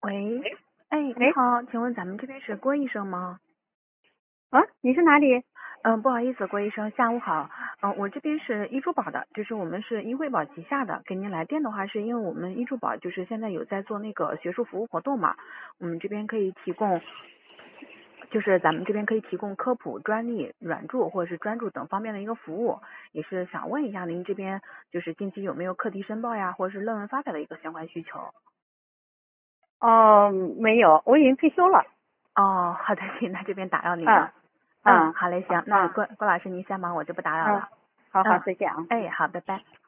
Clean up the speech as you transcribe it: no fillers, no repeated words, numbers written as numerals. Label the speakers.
Speaker 1: 喂，哎，你
Speaker 2: 喂，
Speaker 1: 好，请问咱们这边是郭医生吗？
Speaker 2: 你是哪里？
Speaker 1: 不好意思，郭医生，下午好。我这边是医珠宝的，就是我们是医惠宝旗下的。给您来电的话，是因为我们医珠宝就是现在有在做那个学术服务活动嘛，我们这边可以提供，就是咱们这边可以提供科普、专利、软著或者是专著等方面的一个服务，也是想问一下您这边就是近期有没有课题申报呀，或者是论文发表的一个相关需求？
Speaker 2: 哦，没有，我已经退休了。
Speaker 1: 哦，好的，行，那这边打扰您
Speaker 2: 嗯
Speaker 1: 了。
Speaker 2: 嗯，
Speaker 1: 好嘞，行，那郭老师您先忙，我就不打扰
Speaker 2: 嗯，
Speaker 1: 了。
Speaker 2: 好好，再见啊。
Speaker 1: 好，拜拜。